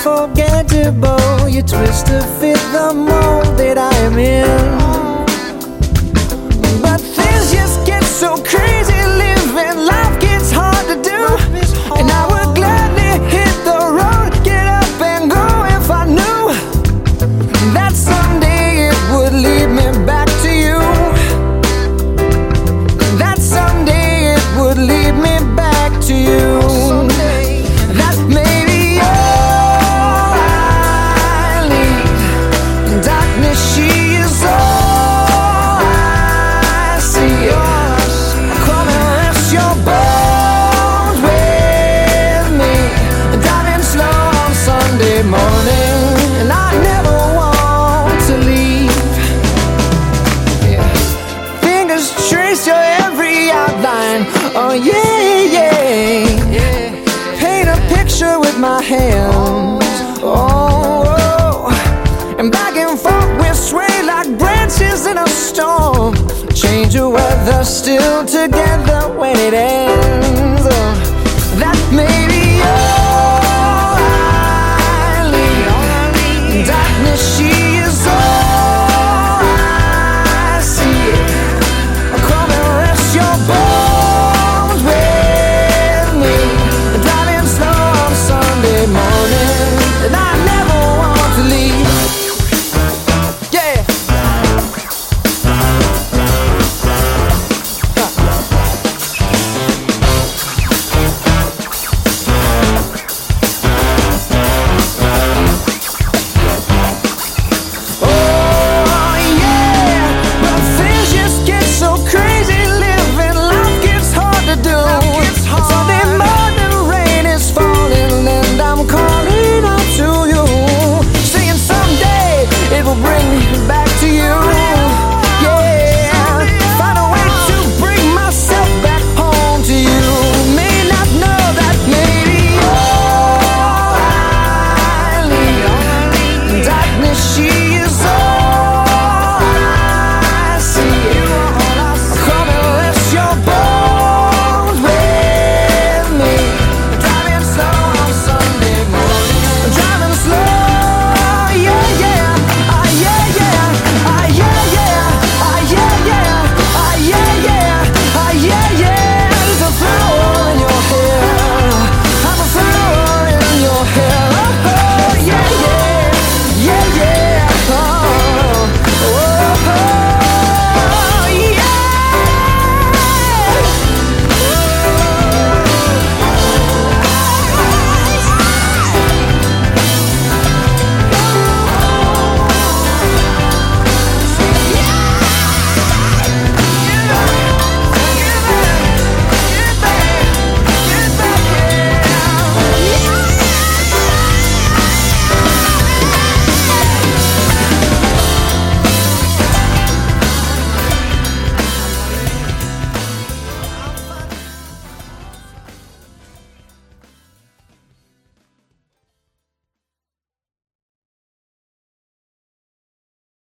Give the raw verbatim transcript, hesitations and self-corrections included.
unforgettable. You twist to fit the mold that I am in. But things just get so crazy. Living life gets hard to do, and I would gladly hit the road, get up and go if I knew that someday it would lead me back to you. That someday it would lead me back to you. That maybe all I need. Darkness, she is all I see. Come and rest your bones with me. Driving slow on Sunday morning, and I never want to leave. Yeah. Fingers trace your every outline. Oh yeah, yeah. Paint a picture with my hands. Oh, oh. And back and forth we sway like branches in a storm. Change the weather, still together when it ends. Oh, that may be all